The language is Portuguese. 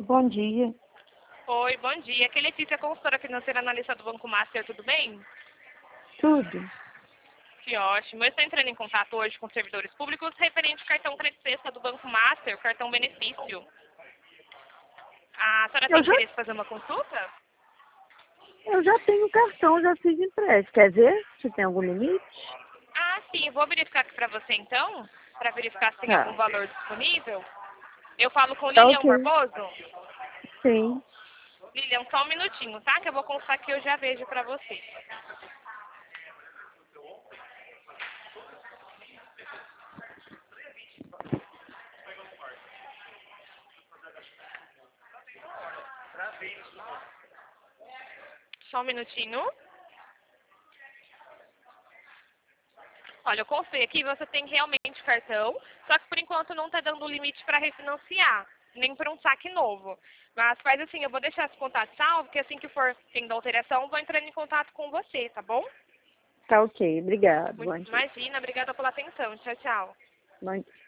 Bom dia. Oi, bom dia. Aqui é Letícia, consultora financeira analista do Banco Master, tudo bem? Tudo. Que ótimo. Eu estou entrando em contato hoje com servidores públicos referente ao cartão Crédito Sexta do Banco Master, o cartão benefício. A senhora tem Eu já, interesse em fazer uma consulta? eu já tenho cartão, já fiz empréstimo. Quer ver se tem algum limite? Ah, sim. Vou verificar aqui para você então, para verificar se tem Tá. algum valor disponível. Eu falo com Tá Lilian ok. Barboso. Sim. Lilian, só um minutinho, tá? Que eu vou consultar aqui e eu já vejo para você. Só um minutinho. Olha, eu confio aqui, você tem realmente cartão, só que por enquanto não está dando limite para refinanciar, nem para um saque novo. Mas faz assim, eu vou deixar esse contato salvo, que assim que for tendo alteração, eu vou entrando em contato com você, tá bom? Tá ok. Obrigado. Bom dia. Imagina, obrigada pela atenção. Tchau, tchau. Bom dia.